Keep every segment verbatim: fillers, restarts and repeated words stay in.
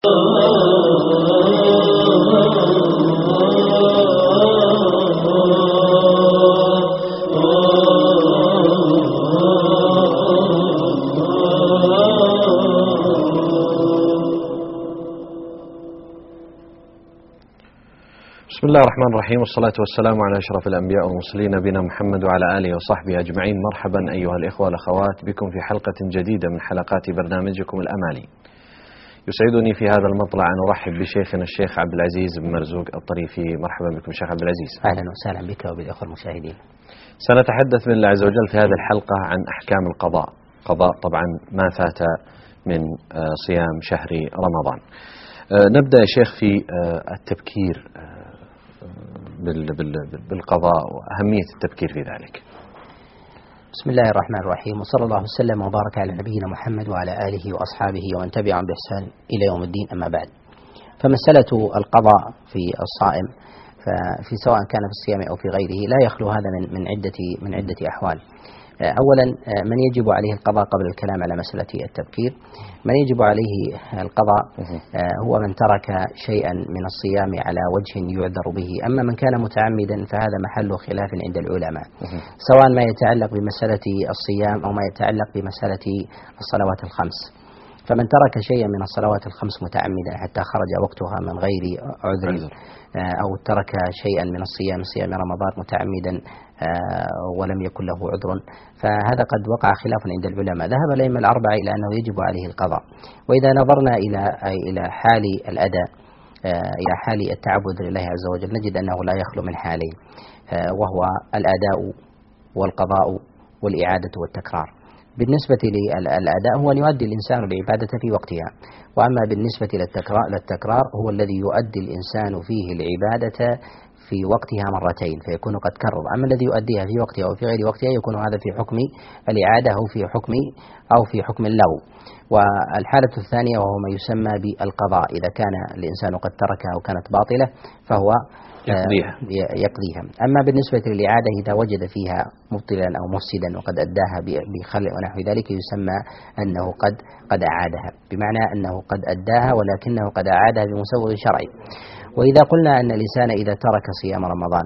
بسم الله الرحمن الرحيم، والصلاة والسلام على أشرف الأنبياء والمرسلين نبينا محمد وعلى آله وصحبه أجمعين. مرحبا أيها الإخوة والأخوات بكم في حلقة جديدة من حلقات برنامجكم الأمالي. يسعدني في هذا المطلع أن أرحب بشيخنا الشيخ عبد العزيز بن مرزوق الطريفي. مرحبا بكم شيخ عبد العزيز. أهلا وسهلا بك وبالأخوة المشاهدين. سنتحدث من الله عز وجل في هذه الحلقة عن أحكام القضاء. قضاء طبعا ما فات من صيام شهر رمضان. نبدأ يا شيخ في التبكير بالقضاء وأهمية التبكير في ذلك. بسم الله الرحمن الرحيم، وصلى الله وسلم وبارك على نبينا محمد وعلى آله وأصحابه ومن تبعهم بإحسان إلى يوم الدين، أما بعد. فمسألة القضاء في الصائم في سواء كان في الصيام أو في غيره لا يخلو هذا من من عدة من عدة أحوال. أولا، من يجب عليه القضاء قبل الكلام على مسألة التبكير، من يجب عليه القضاء هو من ترك شيئا من الصيام على وجه يعذر به. أما من كان متعمدا فهذا محل خلاف عند العلماء، سواء ما يتعلق بمسألة الصيام أو ما يتعلق بمسألة الصلوات الخمس. فمن ترك شيئا من الصلوات الخمس متعمدا حتى خرج وقتها من غير عذر، أو ترك شيئا من الصيام صيام رمضان متعمدا ولم يكن له عذر، فهذا قد وقع خلاف عند العلماء. ذهب الأئمة الأربعة إلى أنه يجب عليه القضاء. وإذا نظرنا إلى إلى حال الأداء، إلى حال التعبد لله عز وجل، نجد أنه لا يخلو من حالين، وهو الأداء والقضاء والإعادة والتكرار. بالنسبة للأداء هو أن يؤدي الإنسان العبادة في وقتها، وأما بالنسبة للتكرار, للتكرار هو الذي يؤدي الإنسان فيه العبادة في وقتها مرتين فيكون قد كرر. أما الذي يؤديها في وقتها أو في غير وقتها يكون هذا في حكم الإعادة أو في حكم أو في حكم اللغو. والحالة الثانية وهو ما يسمى بالقضاء، إذا كان الإنسان قد تركها وكانت باطلة فهو يقضيها. يقضيها. أما بالنسبة للإعادة إذا وجد فيها مبطلا أو مفسدا وقد أداها بخلع ونحو ذلك يسمى أنه قد قد أعادها، بمعنى أنه قد أداها ولكنه قد أعادها بمسوغ شرعي. وإذا قلنا أن الإنسان إذا ترك صيام رمضان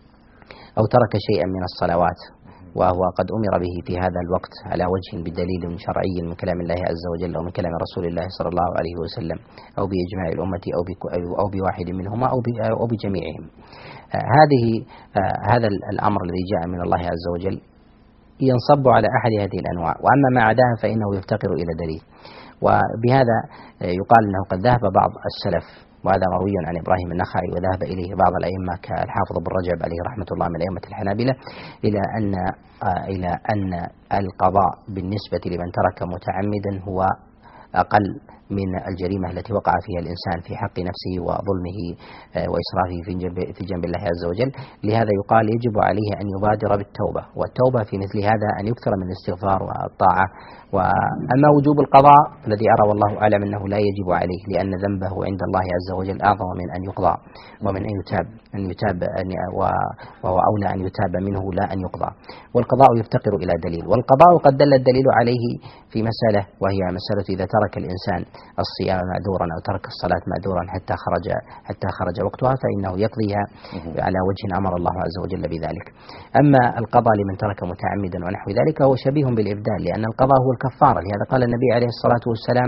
أو ترك شيئا من الصلوات وهو قد أمر به في هذا الوقت على وجه بدليل شرعي من كلام الله عز وجل أو من كلام رسول الله صلى الله عليه وسلم أو بإجماع الأمة أو أو بواحد منهما أو بجميعهم، هذه هذا الأمر الذي جاء من الله عز وجل ينصب على أحد هذه الأنواع، وأما ما عداها فإنه يفتقر إلى دليل. وبهذا يقال أنه قد ذهب بعض السلف، وهذا مروي عن إبراهيم النخعي وذهب إليه بعض الأئمة كالحافظ بن رجب عليه رحمة الله من أئمة الحنابلة، إلى أن إلى أن القضاء بالنسبة لمن ترك متعمدا هو أقل من الجريمة التي وقع فيها الإنسان في حق نفسه وظلمه وإسرافه في جنب, في جنب الله عز وجل. لهذا يقال يجب عليه أن يبادر بالتوبة، والتوبة في مثل هذا أن يكثر من الاستغفار والطاعة. وأما وجوب القضاء الذي أرى والله أعلم أنه لا يجب عليه، لأن ذنبه عند الله عز وجل أعظم من أن يقضى ومن أن يتاب أن يتاب أن وهو أولى أن يتاب منه لا أن يقضى. والقضاء يفتقر إلى دليل، والقضاء قد دل الدليل عليه في مسألة، وهي مسألة إذا ترك الإنسان الصيام معذورا أو ترك الصلاة معذورا حتى خرج حتى خرج وقتها فإنه يقضيها على وجه أمر الله عز وجل بذلك. أما القضاء لمن ترك متعمدا ونحو ذلك هو شبيه بالإبدال، لأن القضاء هو الكفارة. لهذا قال النبي عليه الصلاة والسلام: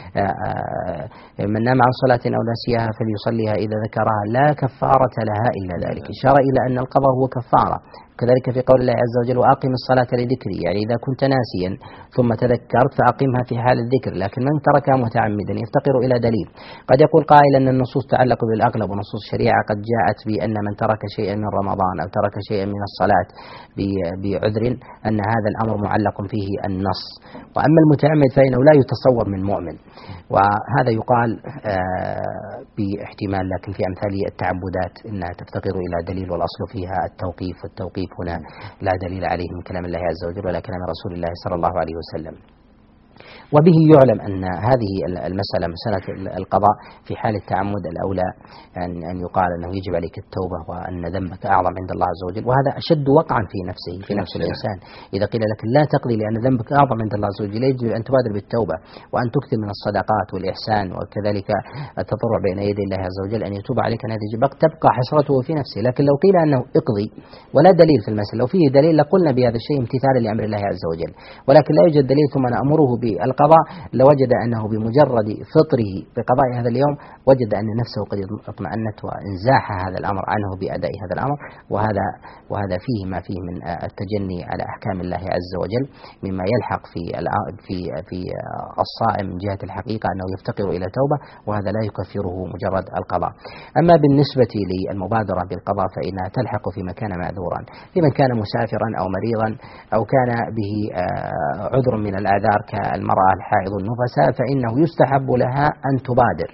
من نام عن صلاة أو نسيها فليصليها إذا ذكرها لا كفارة لها إلا ذلك، إشارة إلى أن القضاء هو كفارة. كذلك في قول الله عز وجل: وأقم الصلاة لذكري، يعني إذا كنت ناسيا ثم تذكرت فأقمها في حال الذكر. لكن من تركها متعمدا يفتقر إلى دليل. قد يقول قائل أن النصوص تعلق بالأغلب، ونصوص الشريعة قد جاءت بأن من ترك شيئا من رمضان أو ترك شيئا من الصلاة بعذر أن هذا الأمر معلق فيه النص. وأما المتعمد فإنه لا يتصور من مؤمن، وهذا يقال باحتمال، لكن في أمثال التعبدات إنها تفتقر إلى دليل، والأصل فيها التوقيف، والتوقيف هنا لا دليل عليه من كلام الله عز وجل ولا كلام رسول الله صلى الله عليه وسلم. وبه يعلم أن هذه المسألة مسألة القضاء في حال التعمد الأولى أن أن يقال أنه يجب عليك التوبة وأن ذنبك أعظم عند الله عز وجل، وهذا أشد وقعا في نفسه في نفس الإنسان. إذا قيل لك لا تقضي لأن ذنبك أعظم عند الله عز وجل، يجب أن تبادر بالتوبة وأن تكثر من الصدقات والإحسان وكذلك التضرع بين يدي الله عز وجل أن يتوب عليك أن هذه يجب، تبقى حسرته في نفسه. لكن لو قيل أنه اقضي ولا دليل في المسألة، لو فيه دليل لقلنا بهذا الشيء امتثالا لأمر الله عز وجل، ولكن لا يوجد دليل ثم نأمره بالقضاء، لوجد أنه بمجرد فطره بقضاء هذا اليوم وجد أن نفسه قد اطمأنت وانزاح هذا الأمر عنه بأداء هذا الأمر، وهذا وهذا فيه ما فيه من التجني على أحكام الله عز وجل مما يلحق في في في الصائم من جهة الحقيقة أنه يفتقر إلى توبة، وهذا لا يكفره مجرد القضاء. أما بالنسبة للمبادرة بالقضاء فإنها تلحق في مكان معذورا، في من كان مسافرا أو مريضا أو كان به عذر من الأعذار كالمرأة الحائض النفساء، فإنه يستحب لها أن تبادر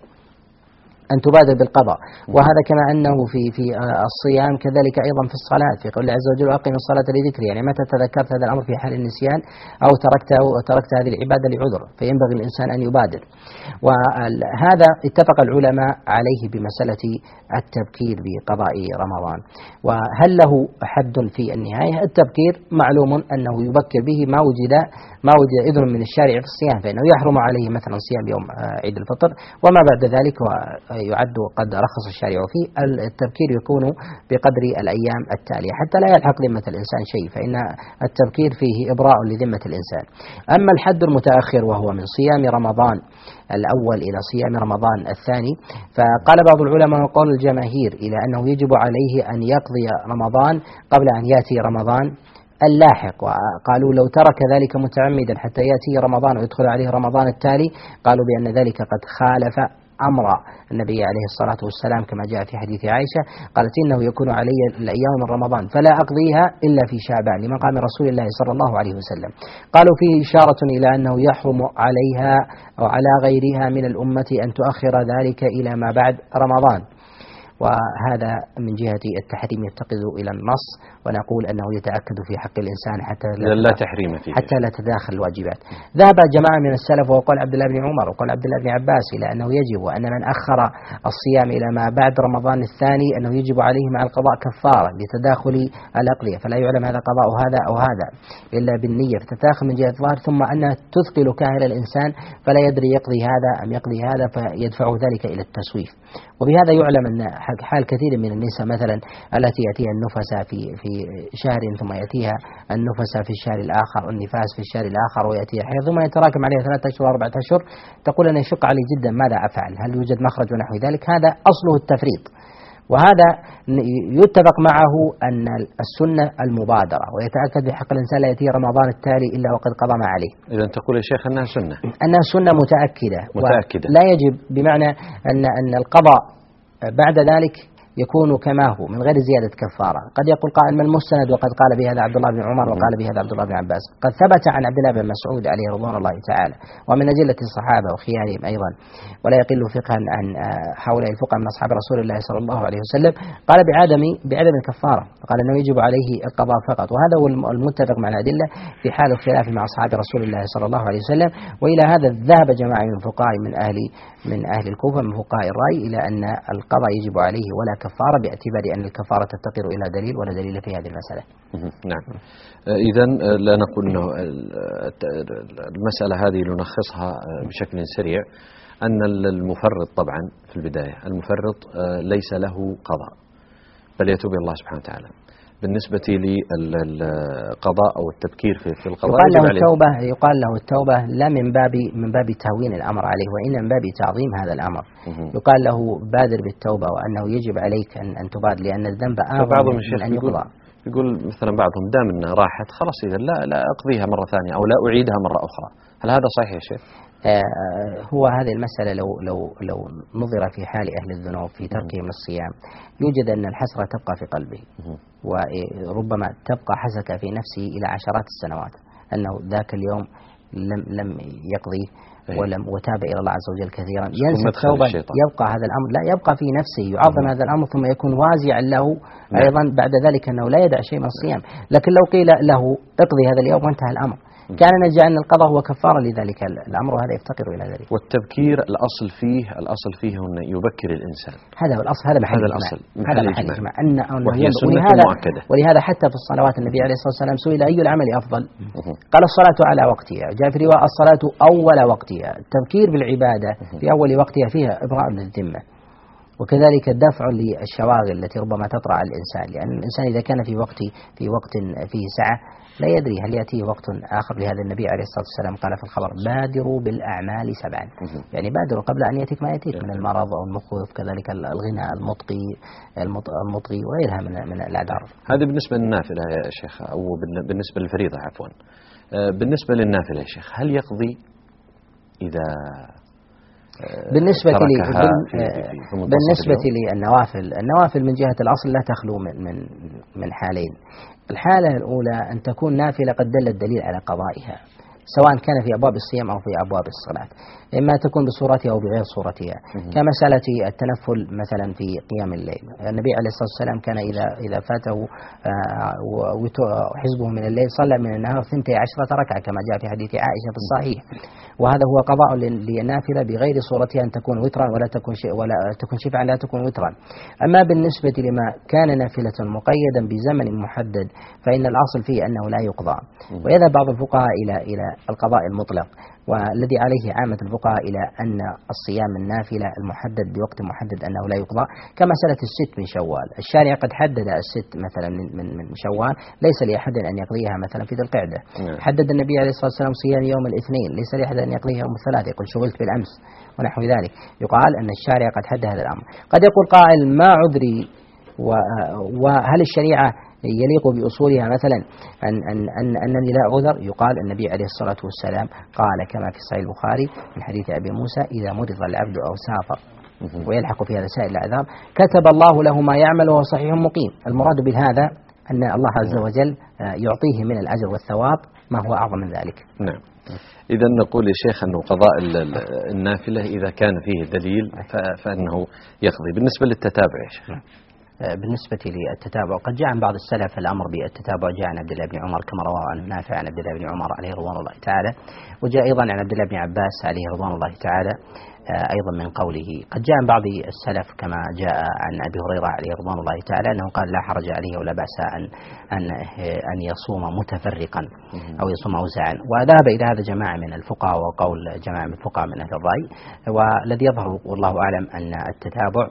أن تبادر بالقضاء. وهذا كما أنه في في الصيام كذلك أيضا في الصلاة، في قول الله عز وجل وأقم الصلاة لذكري، يعني متى تذكرت هذا الأمر في حال النسيان أو تركته تركت هذه العبادة لعذر فينبغي الإنسان أن يبادر. وهذا اتفق العلماء عليه بمسألة التبكير بقضاء رمضان. وهل له حد في النهاية؟ التبكير معلوم أنه يبكر به ما وجد ما وجد إذن من الشارع في الصيام، فإنه يحرم عليه مثلا صيام يوم عيد الفطر، وما بعد ذلك يعد قد رخص الشارع فيه. التبكير يكون بقدر الأيام التالية حتى لا يلحق ذمة الإنسان شيء، فإن التبكير فيه إبراء لذمة الإنسان. أما الحد المتأخر وهو من صيام رمضان الأول إلى صيام رمضان الثاني، فقال بعض العلماء وقول الجماهير إلى أنه يجب عليه أن يقضي رمضان قبل أن يأتي رمضان اللاحق، وقالوا لو ترك ذلك متعمدا حتى يأتي رمضان ويدخل عليه رمضان التالي قالوا بأن ذلك قد خالف أمر النبي عليه الصلاة والسلام كما جاء في حديث عائشة، قالت إنه يكون علي الأيام من رمضان فلا أقضيها إلا في شعبان لمقام رسول الله صلى الله عليه وسلم. قالوا فيه إشارة إلى أنه يحرم عليها أو على غيرها من الأمة أن تؤخر ذلك إلى ما بعد رمضان، وهذا من جهة التحريم يفتقد إلى النص، ونقول أنه يتأكد في حق الإنسان حتى لا, لا تحريم فيه حتى لا تداخل الواجبات. ذهب جماعة من السلف وقال عبد الله بن عمر وقال عبد الله بن عباس إلى أنه يجب، وأن من أخر الصيام إلى ما بعد رمضان الثاني أنه يجب عليه مع القضاء كفارة لتداخل الأقضية، فلا يعلم هذا قضاء هذا أو هذا إلا بالنية فتتاخر من جهة الظاهر، ثم أنها تثقل كاهل الإنسان فلا يدري يقضي هذا أم يقضي هذا فيدفعه ذلك إلى التسويف. وبهذا يعلم أن حال كثير من النساء مثلا التي يأتيها النفساء في في شهر ثم يأتيها النفساء في الشهر الآخر، النفاس في الشهر الآخر، ويأتيها حيض ثم يتراكم عليها ثلاثة أشهر وأربعة أشهر، تقول أنا يشق علي جدا ماذا أفعل، هل يوجد مخرج ونحو ذلك. هذا أصله التفريط، وهذا يتفق معه أن السنة المبادرة، ويتأكد بحق الإنسان لا يأتي رمضان التالي إلا وقد قضى ما عليه. إذا تقول يا شيخ أنها سنة أنها سنة متأكدة, متأكدة. لا يجب، بمعنى أن أن القضاء بعد ذلك يكون كما هو من غير زيادة كفارة. قد يقول قائل ما المستند وقد قال بهذا عبد الله بن عمر وقال بهذا عبد الله بن عباس. قد ثبت عن عبد الله بن مسعود عليه رضوان الله تعالى ومن أجلة الصحابة وخيارهم أيضا، ولا يقل فقها عن هؤلاء الفقهاء من أصحاب رسول الله صلى الله عليه وسلم، قال بعدم بعدم الكفارة، قال أنه يجب عليه القضاء فقط، وهذا هو المتفق مع الأدلة في حال الخلاف مع أصحاب رسول الله صلى الله عليه وسلم. وإلى هذا ذهب جماعة من الفقهاء من أهل من أهل الكوفة من فقهاء الرأي إلى أن القضاء يجب عليه ولا كفارة، باعتبار أن الكفارة تفتقر إلى دليل ولا دليل في هذه المسألة. نعم. إذن لا نقول أنه المسألة هذه نلخصها بشكل سريع، أن المفرط طبعا في البداية المفرط ليس له قضاء بل يتوب الله سبحانه وتعالى. بالنسبة للقضاء أو التبكير في في القضاء يقال له التوبة يقال له التوبة لا من باب من باب تهوين الأمر عليه، وإن من باب تعظيم هذا الأمر. يقال له بادر بالتوبة وأنه يجب عليك أن أن تبادر لأن الذنب أعظم من أن يقضى. يقول مثلا بعضهم دام أنها راحت خلاص إذا لا لا أقضيها مرة ثانية أو لا أعيدها مرة أخرى، هل هذا صحيح يا شيخ؟ هو هذه المسألة لو لو لو نظر في حال أهل الذنوب في تركهم الصيام يوجد أن الحسرة تبقى في قلبه، وربما تبقى حسكة في نفسه إلى عشرات السنوات أنه ذاك اليوم لم لم يقضي ولم وتاب إلى الله عز وجل كثيرا، ينسى التوبة، يبقى هذا الأمر لا يبقى في نفسه، يعظم هذا الأمر ثم يكون وازعا له أيضا بعد ذلك أنه لا يدع شيء من الصيام. لكن لو قيل له اقضي هذا اليوم وانتهى الأمر، كان نرجع أن القضاء هو كفارة لذلك الأمر، وهذا يفتقر إلى ذلك. والتبكير الأصل فيه الأصل فيه أن يبكر الإنسان، هذا هو الأصل، هذا محل هذا الإجماع، الأصل هذا محل الإجماع أن وهي سنة ولهذا مؤكدة. ولهذا حتى في الصلوات النبي عليه الصلاة والسلام سئل أي العمل أفضل؟ قال الصلاة على وقتها. جاء في رواية الصلاة أول وقتها. التبكير بالعبادة في أول وقتها فيها إبراء للذمة، وكذلك الدفع للشواغل التي ربما تطرأ على الإنسان، لأن الإنسان إذا كان في وقت في وقت فيه سعة لا يدري هل يأتيه وقت آخر. لهذا النبي عليه الصلاة والسلام قال في الخبر: بادروا بالأعمال سبعا، يعني بادروا قبل أن يأتيك ما يأتيك من المرض أو المخوف، كذلك الغنى المطغي المطغي وغيرها من من الأعذار. هذا بالنسبة للنافلة يا شيخ، أو بالنسبة للفريضة عفوا. بالنسبة للنافلة يا شيخ، هل يقضي إذا بالنسبة لي في في بالنسبة للنوافل، النوافل من جهة الأصل لا تخلو من من من حالين. الحالة الأولى أن تكون نافلة قد دل الدليل على قضائها، سواء كان في أبواب الصيام أو في أبواب الصلاة، إما تكون بصورتها أو بغير صورتها، كمسألة التنفل مثلا في قيام الليل. النبي عليه الصلاة والسلام كان إذا إذا فاته حزبه من الليل صلى من النهار ثنتي عشرة ركعة كما جاء في حديث عائشة في الصحيح، وهذا هو قضاء للنافلة بغير صورتها أن تكون وترا ولا تكون ولا تكون شفعا لا تكون وترا. أما بالنسبة لما كان نافلة مقيدا بزمن محدد فإن الأصل فيه أنه لا يقضى، ويذهب بعض الفقهاء إلى إلى القضاء المطلق، والذي عليه عامة الفقهاء إلى أن الصيام النافلة المحدد بوقت محدد أنه لا يقضى، كمسألة الست من شوال. الشارع قد حدد الست مثلا من من شوال، ليس لأحد أن يقضيها مثلا في ذي القعدة. حدد النبي عليه الصلاة والسلام صيام يوم الاثنين، ليس لأحد أن يقضيها يوم الثلاث، يقول شغلت بالأمس ونحو ذلك. يقال أن الشارع قد حدد هذا الأمر. قد يقول قائل: ما عذري وهل الشريعة يليق بأصولها مثلا أن أن أن أنني لا أعذر؟ يقال النبي عليه الصلاة والسلام قال كما في صحيح البخاري من حديث أبي موسى: إذا مرض العبد أو سافر، ويلحق في هذا سائر الأعذار، كتب الله له ما يعمل وهو صحيح مقيم. المراد بهذا أن الله عز وجل يعطيه من الأجر والثواب ما هو أعظم من ذلك. نعم. إذا نقول يا شيخ أنه قضاء النافلة إذا كان فيه دليل فإنه يقضي. بالنسبة للتتابع يا شيخ، بالنسبة للتتابع قد جاء عن بعض السلف الأمر بالتتابع، جاء عن عبد الله بن عمر كما رواه عن نافع عن عبد الله بن عمر عليه رضوان الله تعالى، وجاء أيضا عن عبد الله بن عباس عليه رضوان الله تعالى أيضا من قوله. قد جاء عن بعض السلف كما جاء عن أبي هريرة عليه رضوان الله تعالى أنه قال: لا حرج عليه ولا بأس أن أن أن يصوم متفرقا أو يصوم أوزاعا. وذهب إلى هذا جماعة من الفقهاء وقول جماعة من الفقهاء من أهل الرأي، والذي يظهر والله أعلم أن التتابع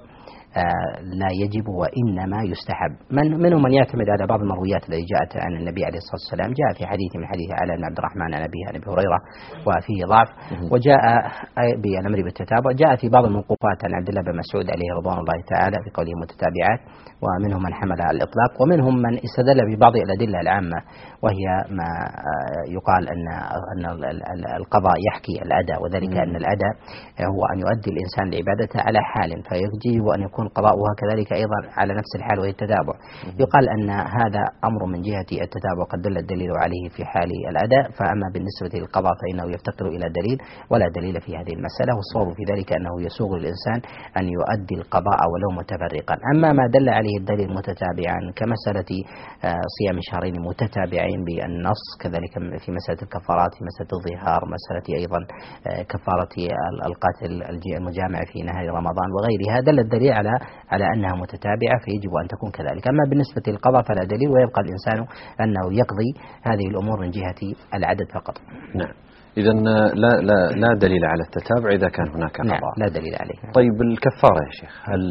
لا يجب وإنما يستحب. من منهم من يعتمد على بعض المرويات التي جاءت عن النبي عليه الصلاة والسلام. جاء في حديث من حديث علاء بن عبد الرحمن عن أبيه عن أبي هريرة وفيه ضعف، وجاء بالأمر بالتتابع. جاء في بعض الموقوفات عن عبد الله بن مسعود عليه رضوان الله تعالى في قوله متتابعات، ومنهم من حمل على الإطلاق، ومنهم من استدل ببعض الأدلة العامة، وهي ما يقال أن أن القضاء يحكي الأداء، وذلك أن الأداء هو أن يؤدي الإنسان لعبادته على حال، فيجب أن يكون قضاؤها كذلك أيضا على نفس الحال وهي التتابع. يقال أن هذا أمر من جهة التتابع قد دل الدليل عليه في حال الأداء، فأما بالنسبة للقضاء فإنه يفتقر إلى دليل، ولا دليل في هذه المسألة. والصواب في ذلك أنه يسوغ للإنسان أن يؤدي القضاء ولو متفرقا. أما ما دل عليه الدليل متتابعا كمسألة صيام شهرين متتابعين بالنص، كذلك في مسألة الكفارات، في مسألة الظهار، مسألة أيضا كفارة القاتل المجامع في نهار رمضان وغيرها، دل الدليل على على أنها متتابعة، فيجب أن تكون كذلك. أما بالنسبة للقضاء فلا دليل، ويبقى الإنسان أنه يقضي هذه الأمور من جهة العدد فقط. نعم. إذا لا لا لا دليل على التتابع إذا كان هناك قضاء. نعم، لا دليل عليه. طيب الكفارة يا شيخ، هل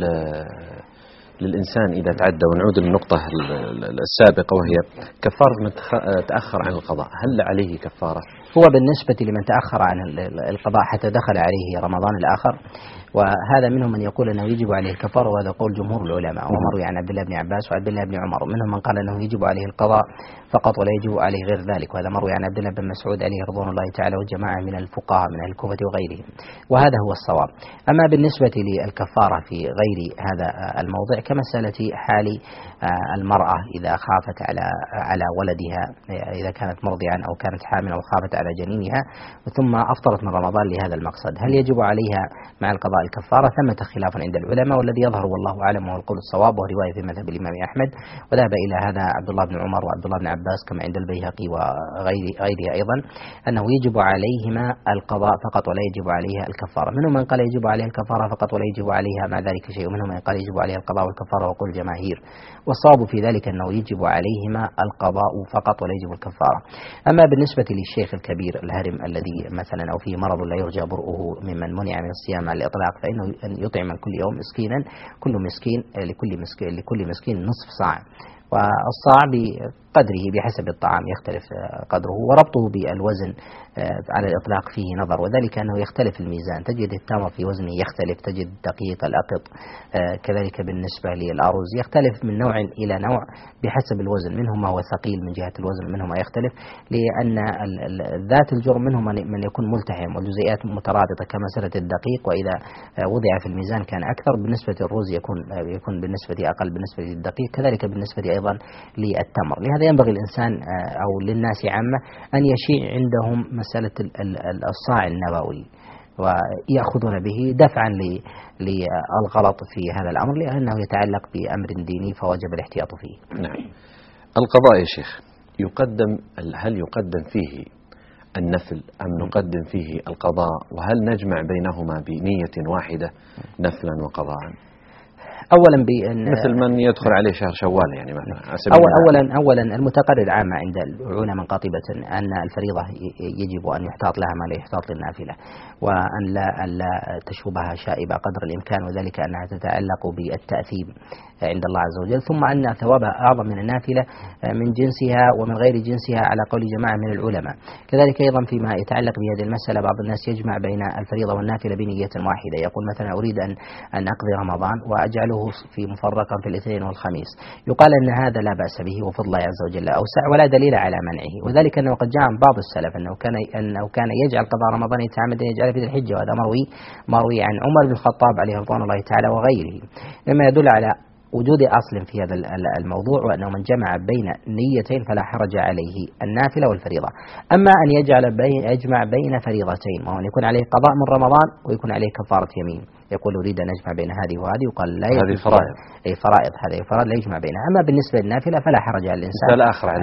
للإنسان إذا تعدى، ونعود للنقطة السابقة وهي كفارة من تأخر عن القضاء، هل عليه كفارة؟ هو بالنسبة لمن تأخر عن القضاء حتى دخل عليه رمضان الآخر، وهذا منهم من يقول أنه يجب عليه الكفارة، وهذا قول جمهور العلماء، ومروي عن عبد الله بن عباس وعبد الله بن عمر. منهم من قال أنه يجب عليه القضاء فقط ولا يجب عليه غير ذلك، وهذا مروي عن عبد الله بن مسعود عليه رضوان الله تعالى وجماعة من الفقهاء من أهل الكوفة وغيرهم، وهذا هو الصواب. أما بالنسبة للكفارة في غير هذا الموضع كمسألة حال المرأة إذا خافت على على ولدها، إذا كانت مرضعا أو كانت حاملا أو خافت على جنينها ثم أفطرت من رمضان لهذا المقصد، هل يجب عليها مع القضاء الكفارة؟ ثمة خلاف عند العلماء، والذي يظهر والله أعلم وهو القول الصواب وهو رواية في مذهب الإمام أحمد، وذهب إلى هذا عبد الله بن عمر وعبد الله بن عباس كما عند البيهقي وغيره أيضا، أنه يجب عليهما القضاء فقط ولا يجب عليها الكفارة. منهم من قال يجب عليها الكفارة فقط ولا يجب عليها مع ذلك شيء، ومنهم من قال يجب عليها القضاء والكفارة وقول الجماهير، والصواب في ذلك أنه يجب عليهما القضاء فقط ولا يجب الكفارة. أما بالنسبة للشيخ الكبير الهرم الذي مثلا أو فيه مرض لا يرجى برؤه ممن منع من الصيام على الإطلاق، فإنه أن يطعم كل يوم مسكينا، كل مسكين لكل مسكين لكل مسكين نصف صاع، والصاع بقدره بحسب الطعام يختلف قدره، وربطه بالوزن على الإطلاق فيه نظر، وذلك أنه يختلف الميزان، تجد التمر في وزنه يختلف، تجد دقيق الأقط كذلك بالنسبة للأرز يختلف من نوع إلى نوع بحسب الوزن، منهم ما هو ثقيل من جهة الوزن، منهم ما يختلف، لأن ذات الجرم منهم من يكون ملتحم والجزيئات مترابطة كمسألة الدقيق، وإذا وضع في الميزان كان أكثر، بالنسبة للرز يكون يكون بالنسبة أقل بالنسبة للدقيق، كذلك بالنسبة أيضا للتمر. لهذا ينبغي الإنسان أو للناس عامة أن يشيع عندهم مسألة الصاع النبوي ويأخذون به دفعا للغلط في هذا الأمر، لأنه يتعلق بأمر ديني فوجب الاحتياط فيه. نعم. القضاء يا شيخ يقدم، هل يقدم فيه النفل أم نقدم فيه القضاء، وهل نجمع بينهما بنية واحدة نفلا وقضاء؟ أولا بأن مثل من يدخل عليه شهر شوال يعني مثلا. أول أولا أولا المتقرر عامة عند العلماء قاطبة أن الفريضة يجب أن يحتاط لها ما لا يحتاط للنافلة، وأن لا أن لا تشوبها شائبة قدر الإمكان، وذلك أنها تتعلق بالتأثيم عند الله عز وجل، ثم أن ثوابها أعظم من النافلة من جنسها ومن غير جنسها على قول جماعة من العلماء. كذلك أيضا فيما يتعلق بهذه المسألة بعض الناس يجمع بين الفريضة والنافلة بنية واحدة، يقول مثلا أريد أن أن أقضي رمضان وأجعله في مفرقا في الاثنين والخميس، يقال أن هذا لا بأس به وفضل الله عز وجل أوسع ولا دليل على منعه، وذلك أنه قد جاء عن بعض السلف أنه كان أنه كان يجعل قضاء رمضان يتعمد أن يجعله في ذي الحجة، وهذا مروي مروي عن عمر بن الخطاب عليه رضوان الله تعالى وغيره، مما يدل على وجود أصل في هذا الموضوع، وأنه من جمع بين نيتين فلا حرج عليه النافلة والفريضة. أما أن يجعل بين يجمع بين فريضتين، وأن يكون عليه قضاء من رمضان ويكون عليه كفارة يمين، يقول أريد أن أجمع بين هذه وهذه، وقال لا هذه فرائض، أي فرائض هذه فرائض لا يجمع بينها. أما بالنسبة للنافلة فلا حرج على الإنسان. مثال آخر على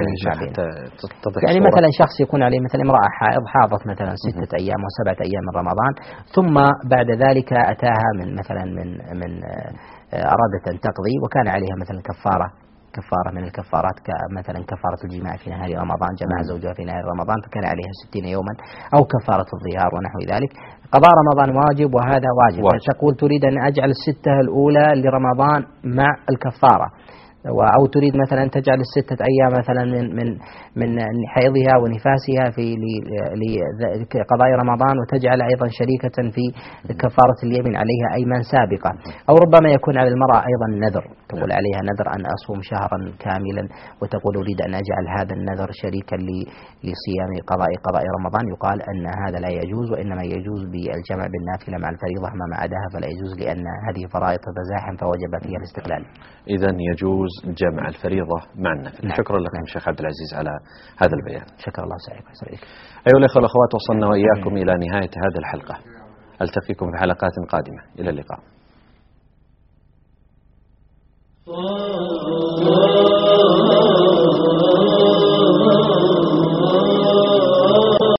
يعني مثلا شخص يكون عليه مثلا امرأة حائض حاضت مثلا ستة أيام وسبعة أيام من رمضان، ثم بعد ذلك أتاها من مثلا من من أرادت أن تقضي وكان عليها مثلا كفارة كفارة من الكفارات كمثلا كفارة الجماع في نهار رمضان، جماع زوجها في نهار رمضان فكان عليها ستين يوما، أو كفارة الظهار ونحو ذلك. قضاء رمضان واجب وهذا واجب, واجب. تقول تريد أن أجعل الستة الأولى لرمضان مع الكفارة، أو تريد مثلا أن تجعل الستة أيام مثلا من من من حيضها ونفاسها في لقضاء رمضان، وتجعل أيضا شريكة في كفارة اليمين عليها أيمان سابقة. أو ربما يكون على المرأة أيضا نذر، تقول عليها نذر أن أصوم شهرا كاملا، وتقول أريد أن أجعل هذا النذر شريكا لصيام قضاء قضاء رمضان، يقال أن هذا لا يجوز، وإنما يجوز بالجمع بالنافلة مع الفريضة، ما عداها فلا يجوز، لأن هذه فرائض تتزاحم فوجب فيها الاستقلال. إذن يجوز جمع الفريضة مع النفل. نعم. شكرا لكم نعم. شيخ عبد العزيز على هذا البيان. شكرا الله سعيكم. أيها الأخوة والأخوات، وصلنا وإياكم إلى نهاية هذه الحلقة، ألتقيكم في حلقات قادمة، إلى اللقاء.